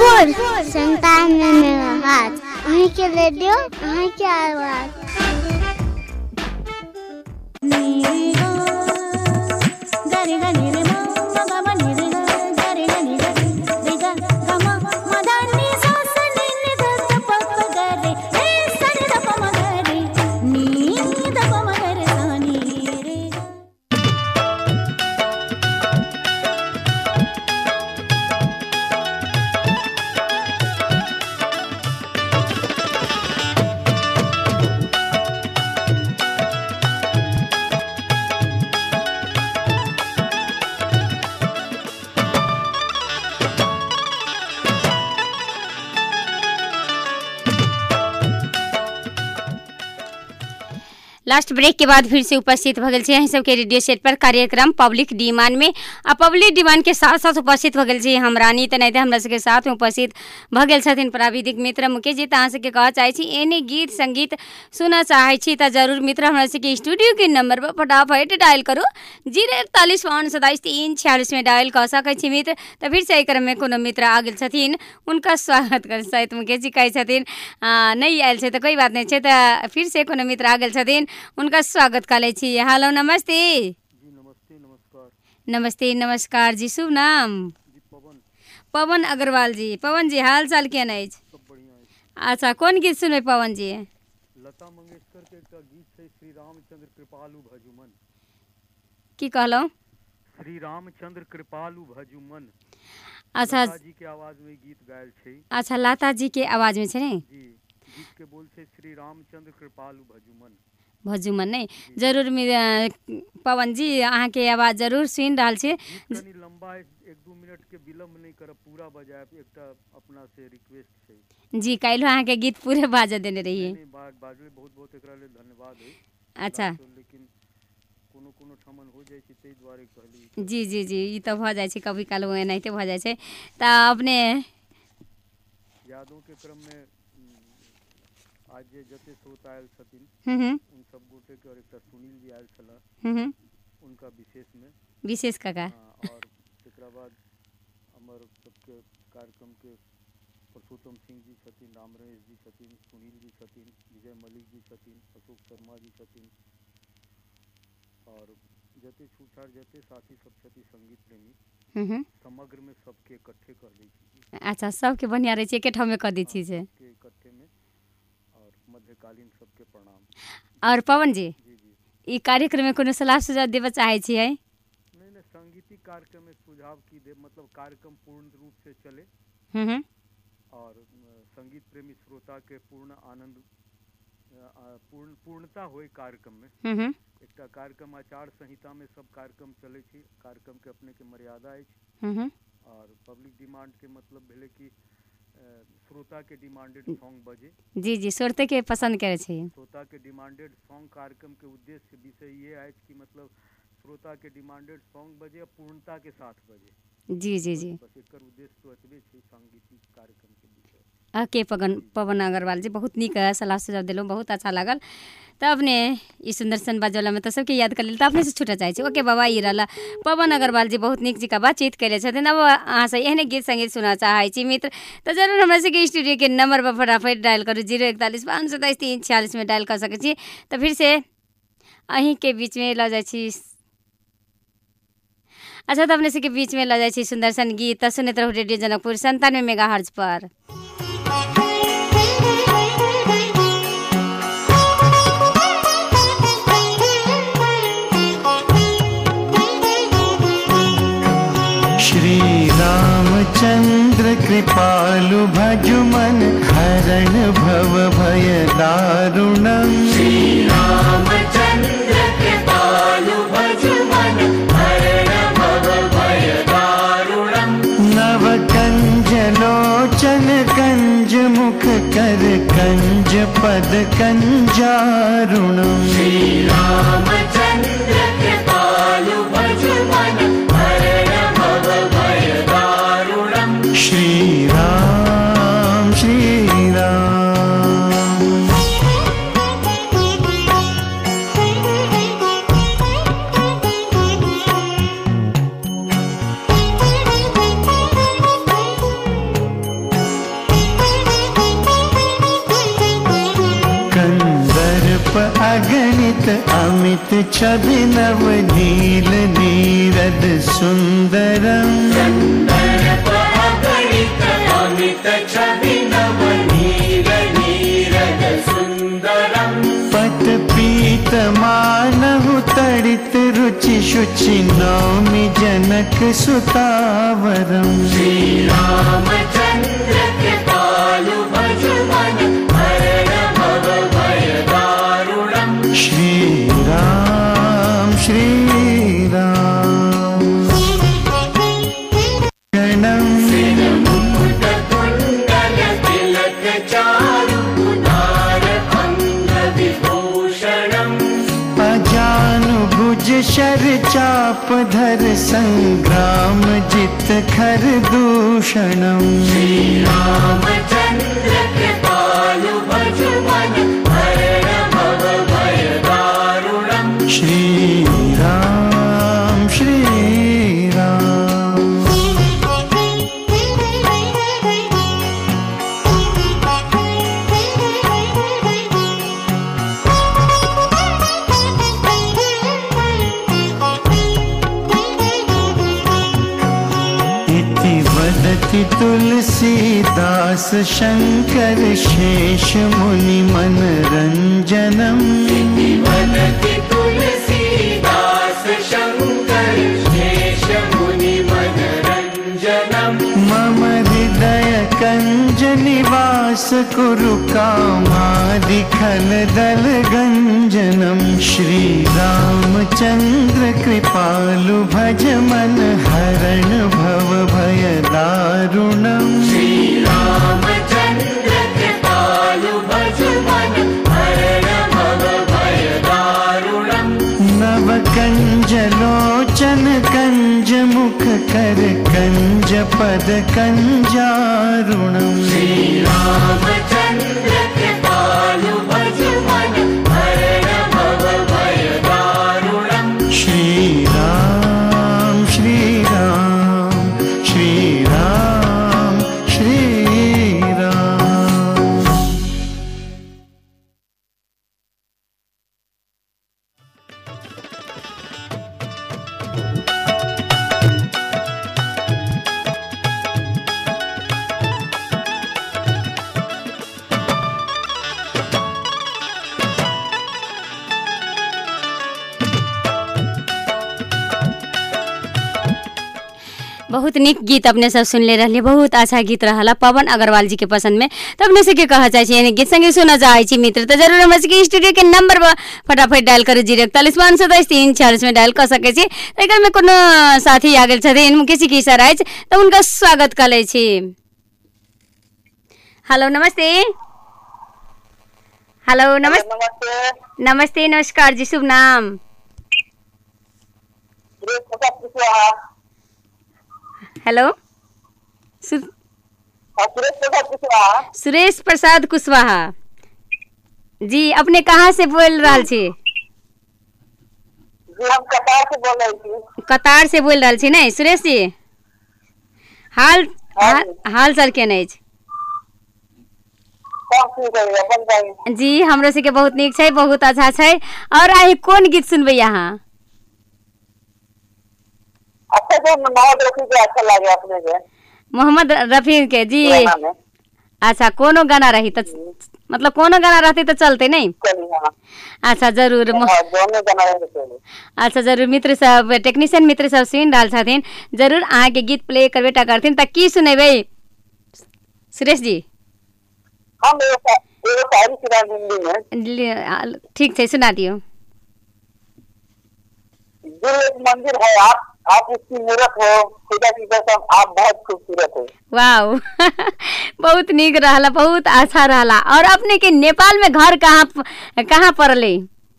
[SPEAKER 5] जनकपुर संतानवे मेगाहर्ट्ज वहीं के रेडियो वहीं की आवाज।
[SPEAKER 1] लास्ट ब्रेक के बाद फिर से उपस्थित भगल छे अहीं सबके रेडियो सेट पर कार्यक्रम पब्लिक डिमांड में। आ पब्लिक डिमांड के साथ साथ उपस्थित भगल छे हम रानी त नहीं हमरा सबके साथ में उपस्थित भगल छथिन प्राविधिक मित्र मुकेश जी। त अहाँ सबके कह चाहे छी एने गीत संगीत सुना चाहे छी त जरूर मित्र हमरा सबके स्टूडियो के नंबर पर फटाफट डायल करू जीरो इकतालीस बावन सताईस तीन छियालीस में डायल कर सकै छी मित्र। त फिर से क्रम में कोनो मित्र आ गेल छथिन उनका स्वागत कर शायद मुकेश जी कहे छथिन नहीं आयल छे त कोई बात नहीं छे। त फिर से कोनो मित्र आ गेल छथिन उनका स्वागत कर ले छी। हेलो नमस्ते।
[SPEAKER 2] जी नमस्ते नमस्कार।
[SPEAKER 1] नमस्ते नमस्कार जी। शुभ नाम?
[SPEAKER 2] जी पवन।
[SPEAKER 1] पवन अग्रवाल जी। पवन जी हाल चाल केहन अछि?
[SPEAKER 2] सब बढ़िया है।
[SPEAKER 1] अच्छा कौन गीत सुनबे पवन जी?
[SPEAKER 2] लता मंगेशकर के एकटा गीत छै श्री रामचंद्र कृपालु भजुमन।
[SPEAKER 1] की कहलो?
[SPEAKER 2] श्री रामचंद्र कृपालु भजुमन।
[SPEAKER 1] अच्छा
[SPEAKER 2] लता जी के आवाज में गीत गायल छै।
[SPEAKER 1] अच्छा लता जी के आवाज में छै ने?
[SPEAKER 2] जी गीत के बोल छै श्री रामचंद्र कृपालु भजुमन।
[SPEAKER 1] भजुमन नहीं जरूर पवन जी अहाँ के आवाज जरूर सुन रहा छे।
[SPEAKER 2] कनी लंबा एक दो मिनट के विलंब नहीं करब पूरा बजाय एकटा अपना से रिक्वेस्ट छै।
[SPEAKER 1] जी काल्हि अहाँ के गीत पूरे बाजा देने रहिए।
[SPEAKER 2] नहीं बाजले बहुत बहुत एकरा ले धन्यवाद है।
[SPEAKER 1] अच्छा
[SPEAKER 2] लेकिन कोनो कोनो ठमन हो जाय छै तै द्वारे कहली।
[SPEAKER 1] जी जी जी ई तो भ जाय छै कभी काल वो एनाहिते भ जाय छै। त अपने
[SPEAKER 2] यादों के क्रम में आज जे जते श्रोता आयल छथिन
[SPEAKER 1] हम्म
[SPEAKER 2] उन सब गोटे के और एकटा सुनील जी आयल छला
[SPEAKER 1] हम्म
[SPEAKER 2] उनका विशेष में
[SPEAKER 1] विशेष काका
[SPEAKER 2] और एकरा बाद हमर सबके कार्यक्रम के परशुतम सिंह जी छथिन, रामरेश जी छथिन, सुनील जी छथिन, विजय मलिक जी छथिन, अशोक शर्मा जी छथिन और जते छूछार जते साथी सब छथिन संगीत प्रेमी समग्र में सबके इकट्ठे कर दै छी।
[SPEAKER 1] अच्छा सबके बढ़िया रहे छै एके ठाम में कर दै छी से
[SPEAKER 2] इकट्ठे में और मध्यकालीन सबके प्रणाम।
[SPEAKER 1] और पवन जी
[SPEAKER 2] जी जी
[SPEAKER 1] ई कार्यक्रम में कोनो सलाह सुझाव देबे चाहे छियै?
[SPEAKER 2] नहीं नहीं संगीतिक कार्यक्रम में सुझाव की दे मतलब कार्यक्रम पूर्ण रूप से चले
[SPEAKER 1] हम्म
[SPEAKER 2] और संगीत प्रेमी श्रोता के पूर्ण आनंद पूर्ण पूर्णता होय कार्यक्रम में।
[SPEAKER 1] हम्म
[SPEAKER 2] एकटा कार्यक्रम आचार संहिता में सब कार्यक्रम चले छी, कार्यक्रम के अपने के मर्यादा अछि
[SPEAKER 1] हम्म
[SPEAKER 2] और पब्लिक डिमांड के मतलब भेले कि श्रोता के डिमांडेड सॉन्ग बजे।
[SPEAKER 1] जी जी श्रोता के पसंद करे छी।
[SPEAKER 2] श्रोता के डिमांडेड सॉन्ग कार्यक्रम के उद्देश्य विषय ये है कि मतलब श्रोता के डिमांडेड सॉन्ग बजे और पूर्णता के साथ बजे।
[SPEAKER 1] जी जी जी
[SPEAKER 2] बस एकर उद्देश्य तो एतबे छै सांगीतिक कार्यक्रम के विषय।
[SPEAKER 1] के पवन पवन अग्रवाल जी बहुत निक सलाह सुझाव दिलो बहुत अच्छा लागल। तो अपने ई सुंदर सन बाजला में तो सबके याद कर लेल तो अपने से छूटा चाहे छी। ओके बाबा ई रहला पवन अग्रवाल जी बहुत निक जी का बातचीत करे छथिन। अब अहाँ से एहने गीत संगीत सुना चाहे छी मित्र तो जरूर हमरा से स्टूडियो के नंबर पर फटाफट डायल करू जीरो इकतालीस पाँच सताईस तीन छियालीस में डायल कर सके छी। तो फिर से अहीं के बीच में ल जाए छी। अच्छा तो अपने से के बीच में ल जाए छी सुंदर सन गीत तो सुनते रहो रेडियो जनकपुर संतानवे मेगाहर्ट्ज पर।
[SPEAKER 6] श्री रामचंद्र कृपालु भजुमन हरण भव भय दारुणम। श्री रामचंद्र कृपालु भजुमन हरण भव भय दारुणम। नव कंज लोचन कंज मुख कर कंज पद कंजारुणम। श्री रामचंद्र कृपालु भजुमन श्री राम श्री राम। अमित छवि नव नील नीरद सुंदरम अमित छवि नव नील नीरद सुंदरम पट पीत मानहु तड़ित रुचि शुचि नौमि जनक सुतावरम श्री रामचंद्र कृपालु भजु मन हरण भव भय दारुणम श्री राम श्री राम शरणम मुकुट कुंडल तिलक चारु कुनार अंग विभूषणम अजानुभुज शर चाप धर संग्राम जित खर दूषणम श्री रामचंद्र कृपालु भजु मन हरण भव भय दारुणम श्री राम श्री राम वदति तुलसीदास शंकर शेष मुनि मनरंजनम वदति तुलसीदास शंकर शेष मुनि मनरंजनम मम हृदय कंज निवास कुरु कामादि खल दल गंजनम श्री रामचंद्र कृपालु भज मन हरण भव भय दारुणम श्री रामचंद्र कृपालु भज मन हरण भव भय दारुणम नव कंज लोचन कंज मुख कर कंज पद कंजारुणम श्री रामचंद्र कृपालु भज मन हरण भव भय दारुणम श्री राम श्री राम श्री राम श्री राम
[SPEAKER 1] बहुत निक गीत अपने सब सुनले रहलिए। बहुत अच्छा गीत रहला पवन अग्रवाल जी के पसंद में। तो अपने से के कहा चाहिए गीत संगे सुना चाहिए मित्र तो जरूर हम के स्टूडियो के नंबर पर फटाफट डायल करू जीरो इकतालीस पाँच सौ दस तीन चालीस में डायल कर सके छी। एकर में कोनो साथी आ गेल छथिन मुकेश की सर अछि तो उनका स्वागत कर ले छी। हेलो नमस्ते। हेलो नमस्ते नमस्ते नमस्कार जी शुभ नाम। हेलो सुरेश प्रसाद कुशवाहा जी अपने कहाँ से बोल रहा छी?
[SPEAKER 7] जी हम कतार से बोल रही थी।
[SPEAKER 1] कतार से बोल रहा छी नहीं सुरेश जी? हाल हाल, हाल चाल के नहीं जी हमरो से के बहुत निक छै बहुत अच्छा छै। और आइ कोन गीत सुनबे यहाँ?
[SPEAKER 7] अच्छा जो मोहम्मद रफी के अच्छा लगे अपने के
[SPEAKER 1] मोहम्मद रफी के जी। अच्छा कोनो गाना रही तो मतलब कोनो गाना रहते तो चलते नहीं? अच्छा जरूर अच्छा जरूर मित्र सब टेक्नीशियन मित्र सब सुन रहल छथिन जरूर अहाँ के गीत प्ले करबे टा करथिन त की सुनेबे सुरेश जी?
[SPEAKER 7] हम एगो शायरी सुना हिंदी में।
[SPEAKER 1] ठीक है सुना दियो।
[SPEAKER 7] दिल एक मंदिर है आप आप उसकी मूरत हो खुदा की कसम आप बहुत खूबसूरत हो।
[SPEAKER 1] वाओ बहुत निक रहला बहुत अच्छा रहला। और अपने के नेपाल में घर कहाँ कहाँ पड़ले?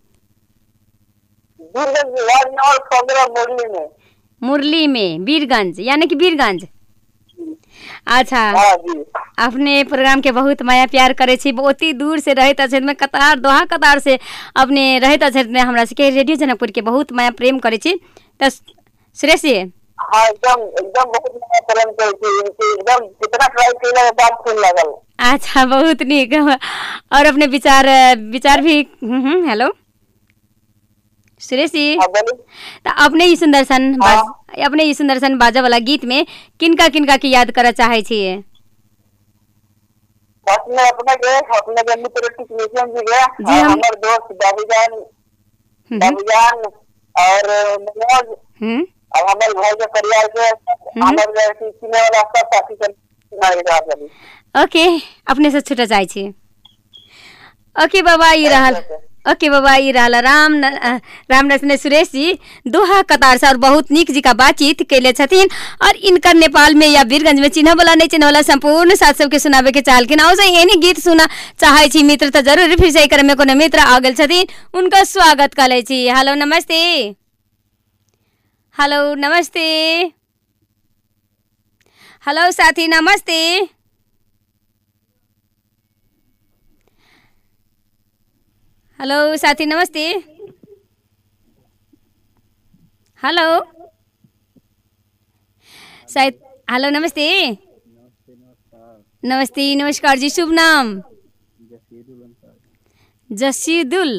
[SPEAKER 7] मुरली में।
[SPEAKER 1] मुरली में बीरगंज यानी कि बीरगंज। अच्छा अपने प्रोग्राम के बहुत माया प्यार करे छी बहुत ही दूर से रहत अछत में कतार दोहा कतार से अपने रहत अछत में हमरा से के रेडियो जनकपुर के बहुत माया प्रेम करे छी। त सुरेश जी
[SPEAKER 7] हां एकदम एकदम बहुत माया प्रेम करे छी इनके एकदम कितना ट्राई केला बात सुन लागल।
[SPEAKER 1] अच्छा बहुत निक। और अपने विचार विचार भी हेलो सुरेश जी
[SPEAKER 7] हाँ बोलिए।
[SPEAKER 1] तो अपने ई सुंदरसन
[SPEAKER 7] हाँ।
[SPEAKER 1] बाज, अपने ई सुंदरसन बाजा वाला गीत में किनका किनका की याद करऽ चाहे छिए?
[SPEAKER 7] फर्स्ट में अपने के अपने के मित्र टेक्नीशियन जी के,
[SPEAKER 1] जी, हम-
[SPEAKER 7] हमारे दोस्त बाबूजान
[SPEAKER 1] हम्म,
[SPEAKER 7] बाबूजान और मनोज
[SPEAKER 1] हम्म
[SPEAKER 7] और हमारे भाई के परिवार के हमारे सीने वाला सब साथी के नाम याद करी।
[SPEAKER 1] ओके अपने से छूटा चाहे छी। ओके बाबा ई रहल ओके बाबा ई रहल राम न, अ, राम रसने सुरेश जी दोहा कतार से और बहुत नीक जी का बातचीत कैले छथिन और इनकर नेपाल में या वीरगंज में चिन्ह वाला नहीं चिन्ह वाला संपूर्ण साथ सबके सुनावे के चाल के नाव से एनी गीत सुना चाहे छी मित्र तो जरूर फिर से में कोनो मित्र आ गेल छथिन उनका स्वागत करे छी। हेलो नमस्ते। हेलो नमस्ते। हेलो साथी नमस्ते। हेलो साथी नमस्ते। हेलो शायद हेलो नमस्ते। नमस्ते नमस्कार जी शुभ नाम? जसीदुल।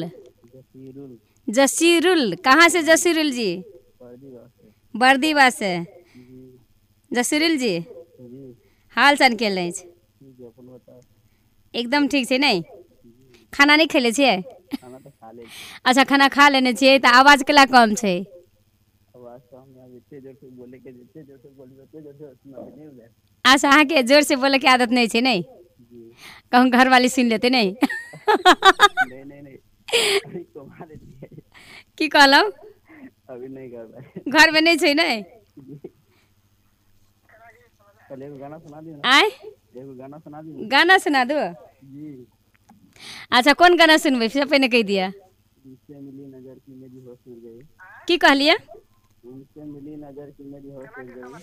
[SPEAKER 1] जसीरुल कहाँ से जसीरुल जी? बर्दीवा से। जसीरुल जी हाल चाल के ले एकदम ठीक है नहीं? खाना नहीं खेले छे? अच्छा खाना खा लेने छे तो आवाज केला कम छे? अच्छा अहाँ के जोर से बोले के आदत नहीं छे नहीं? कहूँ घर वाली सुन लेते नहीं? की कहलो?
[SPEAKER 2] अभी नहीं कर पाए।
[SPEAKER 1] घर में नहीं छे नहीं?
[SPEAKER 2] चलिए गाना सुना दियो ना।
[SPEAKER 1] आए
[SPEAKER 2] एगो गाना सुना दियो।
[SPEAKER 1] गाना सुना दो।
[SPEAKER 2] जी
[SPEAKER 1] अच्छा कौन गाना सुनबे फिर पहले कह दिया?
[SPEAKER 2] तुमसे मिली नजर की मेरी होश उड़ गई।
[SPEAKER 1] की कहलिए?
[SPEAKER 2] तुमसे मिली नजर की मेरी होश उड़ गई।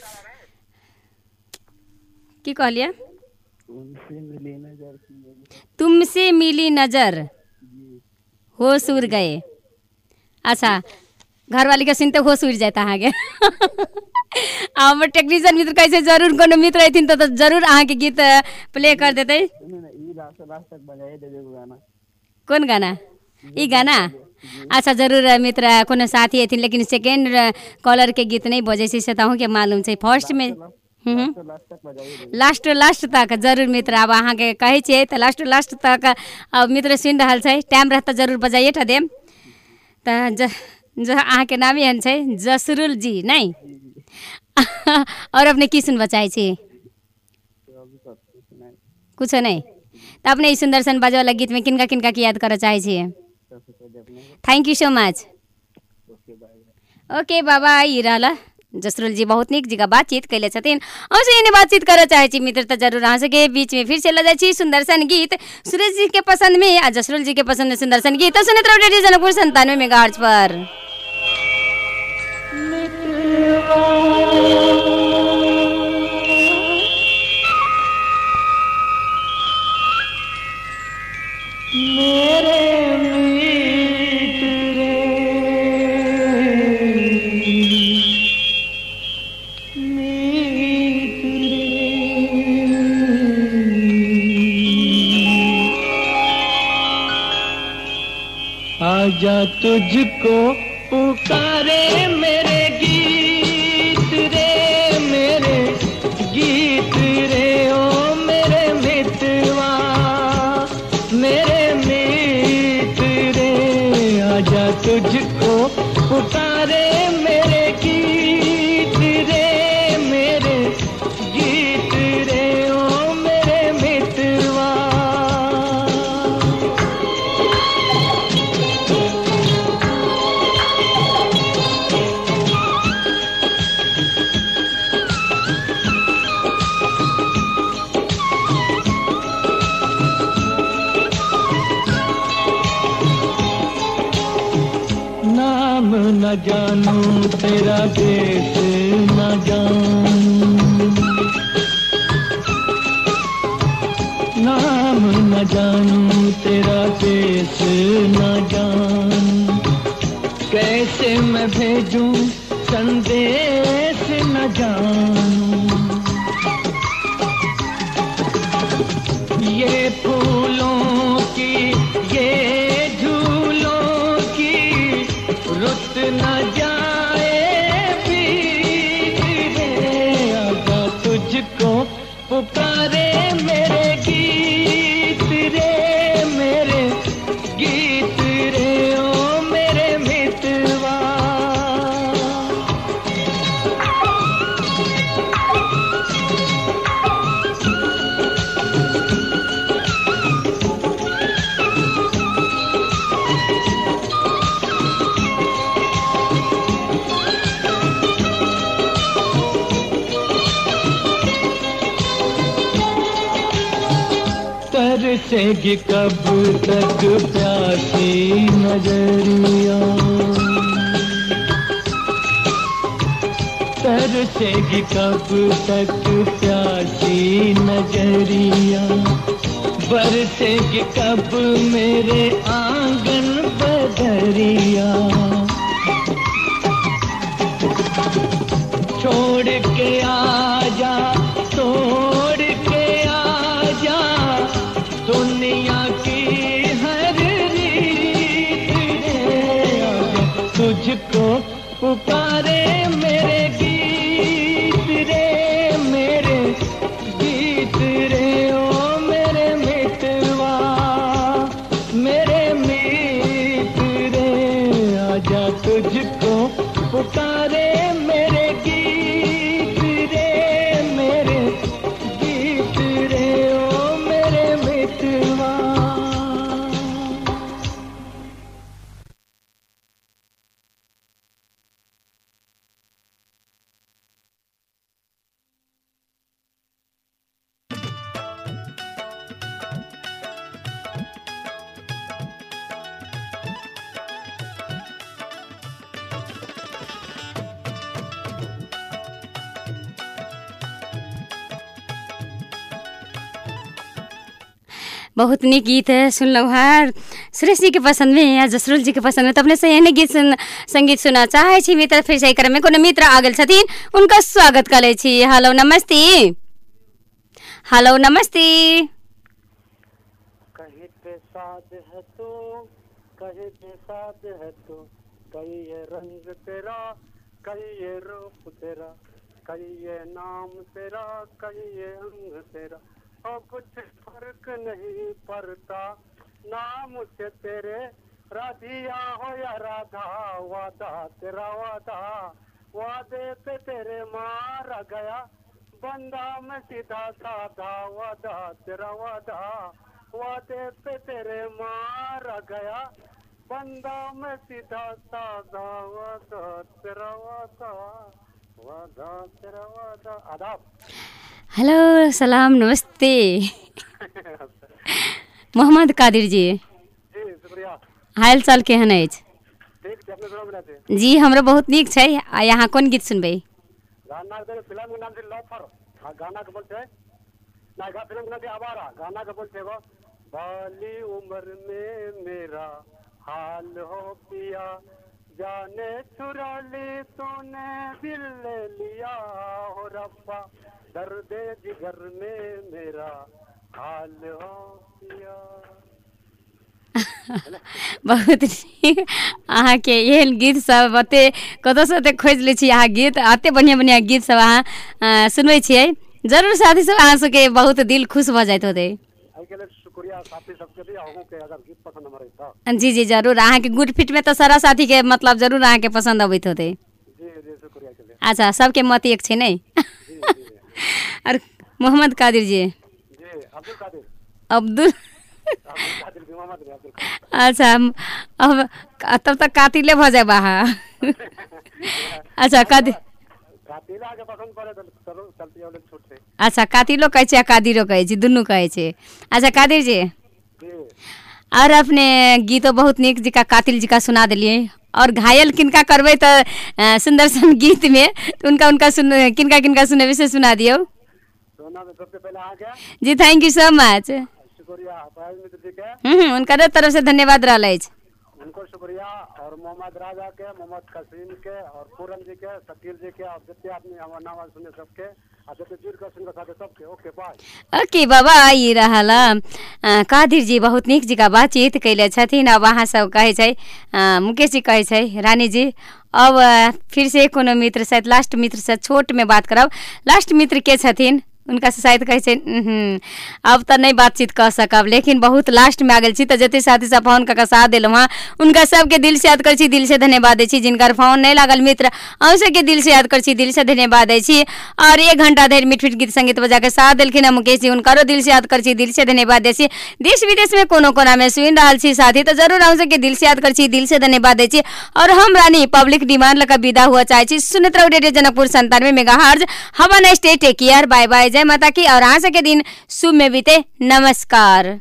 [SPEAKER 1] की कहलिए?
[SPEAKER 2] तुमसे मिली नजर की मेरी
[SPEAKER 1] तुमसे मिली नजर होश उड़ गए। अच्छा घर वाली का सुनते होश उड़ जाता आगे। हम टेक्नीशियन मित्र कैसे जरूर कोनो मित्र रहथिन तो, तो जरूर अहाँ के गीत प्ले कर देते।
[SPEAKER 2] सुनो ना ई लास्ट लास्ट तक बजाए दे एगो गाना।
[SPEAKER 1] कौन गाना? ई गाना? अच्छा जरूर मित्र कोनो साथी हथिन लेकिन सेकेंड कॉलर के गीत नहीं बजे से तो के मालूम छै। फर्स्ट में हम्म
[SPEAKER 2] तो लास्ट तक बजाए दे।
[SPEAKER 1] लास्ट लास्ट तक जरूर मित्र अब अहाँ के कहे छिए तो लास्ट लास्ट तक अब मित्र सुन रहल छै टाइम रहता जरूर बजाइए टा देम। तो ज ज अहाँ के नाम एहन छै जसरुल जी नहीं? और अपने की सुनबा चाहे छी? कुछ नहीं तो अपने ई सुंदरसन बाजे वाला गीत में किनका किनका की याद करऽ चाहे छी? Thank you so much. Okay बाबा ई रहला जसरुल जी बहुत निक जगह बातचीत कैले छथिन। हमसे इन्हें बातचीत करऽ चाहे छी मित्र तो जरूर अहाँ के बीच में फिर चला जाए छी सुंदरसन गीत सुरेश जी के पसंद में आ जसरुल जी के पसंद में सुंदरसन गीत तो सुनत रहो रेडियो जनकपुर संतानवे मेगाहर्ट्ज पर।
[SPEAKER 6] आजा तुझको पुकारे मेरे गीत रे मेरे गीत रे ओ मेरे मितवा मेरे मित रे आजा तुझको पुकारे मेरे गीत रे मेरे गीत रे ओ मेरे मितवा। नाम न जानूं तेरा देश न जानूं नाम न जानूं तेरा देश न जानूं कैसे मैं भेजूं संदेश न जानूं ये फूलों की ये झूलों की पुकारे मेरे गीत रे मेरे गीत रे ओ मेरे मितवा। तरसेगी कब तक प्यासी नजरिया, तरसेगी कब तक प्यासी नजरिया, बरसेगी कब मेरे आंगन बदरिया। छोड़ के आजा तोड़ के आजा दुनिया की हर रीत रे, तुझको पुकारे मेरे गीत रे मेरे गीत रे ओ मेरे मितवा मेरे मीत रे। आजा तुझको पुकारे मेरे गीत रे मेरे गीत रे ओ मेरे मितवा।
[SPEAKER 1] बहुत नीक गीत है सुनलहुँ हर सुरेश जी के पसंद में या जसरुल जी के पसंद में। तो अपने से एहने गीत सुन संगीत सुना चाहे छी मित्र फिर से क्रम में कोनो मित्र आ गेल छथिन उनका स्वागत कर ले छी। हेलो नमस्ते। हेलो नमस्ते।
[SPEAKER 2] कहीं पे साथ है तो कहीं पे साथ है तो कहीं ये रंग तेरा कहीं ये रूप तेरा कहीं ये नाम तेरा कहीं ये अंग तेरा और कुछ फर्क नहीं पड़ता नाम से तेरे राधिया हो या राधा वादा तेरा वादा वादे पे तेरे मारा गया बंदा में सीधा साधा वादा तेरा वादा वादे पे तेरे मारा गया बंदा में सीधा साधा वादा तेरा वादा वादा तेरा वादा। आदाब।
[SPEAKER 1] हेलो सलाम नमस्ते। मोहम्मद कादिर जी
[SPEAKER 2] जी शुक्रिया।
[SPEAKER 1] हाल चाल केहन अछि?
[SPEAKER 2] ठीक छै, अपने सुनाउ बनाते
[SPEAKER 1] जी हमरो बहुत नीक छै। आ यहाँ कोन गीत सुनबै?
[SPEAKER 2] गाना के फिल्म के नाम छै लॉफर। हां गाना के बोल छै ना गा फिल्म के नाम छै आवारा। गाना के बोल छै वो बाली उम्र में मेरा हाल हो पिया जाने चुरा ली तूने दिल ले लिया हो रब्बा दर्द जिगर में मेरा हाल हो पिया।
[SPEAKER 1] बहुत नीक। अहाँके एहन गीत सब अते कतऽसँ अते खोजि लै छी अहाँ गीत अते बढ़िआँ बढ़िआँ गीत सब अहाँ सुनबै छियै। जरूर साथी सब अहाँ सबके बहुत दिल खुश भऽ जाइत होतै।
[SPEAKER 2] एहिके लेल शुक्रिया साथी सबके भी अहूँके अगर गीत पसंद हमर तऽ
[SPEAKER 1] जी जी जरूर। अहाँके गुड फिट में तो सारा साथी के मतलब जरूर अहाँके पसंद अबैत होतै।
[SPEAKER 2] जी जी शुक्रिया के लिए।
[SPEAKER 1] अच्छा सबके मत एक छै नहीं? और मोहम्मद कादिर जी
[SPEAKER 2] जी अब्दुल कादिर
[SPEAKER 1] अब्दुल
[SPEAKER 2] अब्दुल कादिर भी मोहम्मद नहीं अब्दुल कादिर।
[SPEAKER 1] अच्छा अब तब तक कातिले भऽ जाए अहाँ। अच्छा कादिर
[SPEAKER 2] कातिला के पसंद पड़े तो चलो चलती है छूट से।
[SPEAKER 1] अच्छा कातिलो कहै छै आ कादिरो कहै छै दुनू कहै छै। अच्छा कादिर जी
[SPEAKER 2] जी
[SPEAKER 1] और अपने गीतो बहुत नीक जिका कातिल जी का सुना दिलिए और घायल किनका करबै तो सुंदर सन गीत में तो उनका उनका सुन किनका किनका सुनेबे से सुना दियो।
[SPEAKER 2] सोना में सबसे पहले आ गया
[SPEAKER 1] जी थैंक यू सो मच।
[SPEAKER 2] शुक्रिया फैज मित्र जी के
[SPEAKER 1] हम्म उनका तरफ से धन्यवाद रहल अछि।
[SPEAKER 2] उनको शुक्रिया और मोहम्मद राजा के मोहम्मद कसीम के और पूरन जी के शकील जी के और जितने आदमी हमारा नाम सुने सबके और जितने जुड़ कर सुन कर सबके ओके बाय।
[SPEAKER 1] ओके बाबा ई रहल कादिर जी बहुत नीक जी का बातचीत कैले छथिन। अब अहाँ सब कहै छै मुकेश जी कहै छै रानी जी अब फिर से कोनो मित्र शायद लास्ट मित्र से छोट में बात करब। लास्ट मित्र के छथिन उनका से शायद कहे छै अब तो नहीं बातचीत कर सकब, लेकिन बहुत लास्ट में आ गए छी तो जते साथी सब फोन का साथ दिल वहाँ उनका सबके दिल से याद कर छी, दिल से धन्यवाद दै छी। जिनकर फोन नहीं लागल मित्र अहूँ सबके दिल से याद कर छी, दिल से धन्यवाद दै छी। और एक घंटा धरि मीठ मीठ गीत संगीत बजा के साथ दिलखिन मुकेश जी, उनकरो दिल से याद कर छी, दिल से धन्यवाद दै छी। देश विदेश में कोनो कोना में सुन रहा छी साथी तो जरूर अहूँ सबके दिल से याद कर छी, दिल से धन्यवाद दै छी। और हम रानी पब्लिक डिमांड लगा विदा हुआ चाहे छी। सुनत रहो रेडियो जनकपुर संतानवे megahertz. Have a nice day, take care, bye bye, जय माता की। और आज के दिन शुभ में बीते, नमस्कार।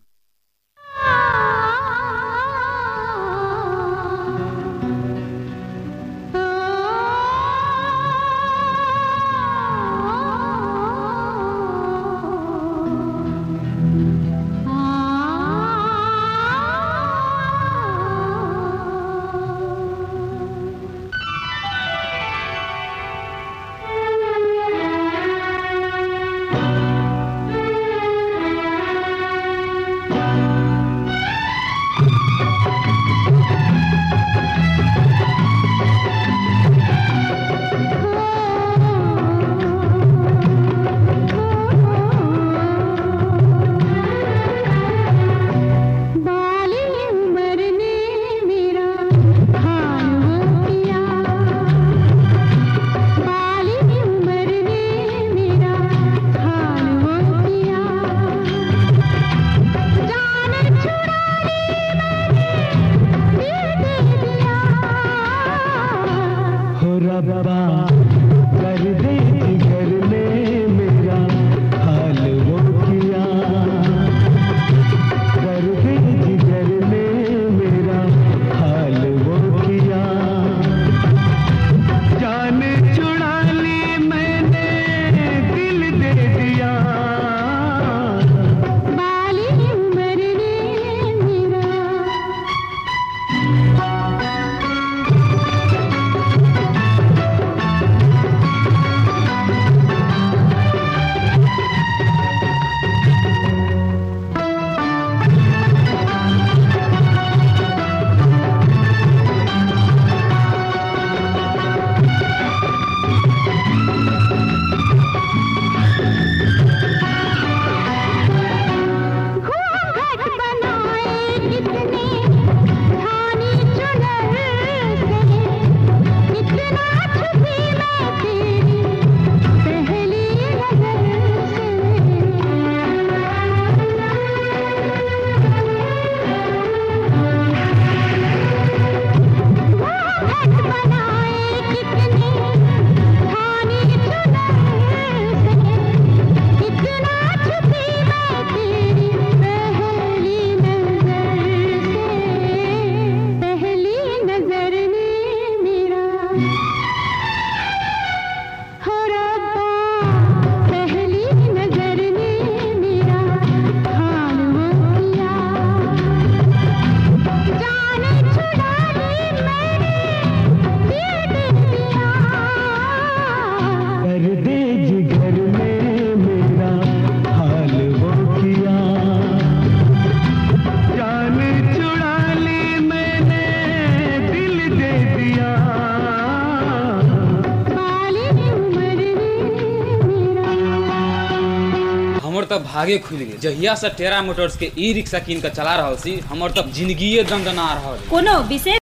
[SPEAKER 8] भागे खुल गए जहिया से टेरा मोटर्स के ई रिक्शा कीन के चला रहा सी, हमर तब जिंदगी दंदना रहा।
[SPEAKER 1] कोनो विशेष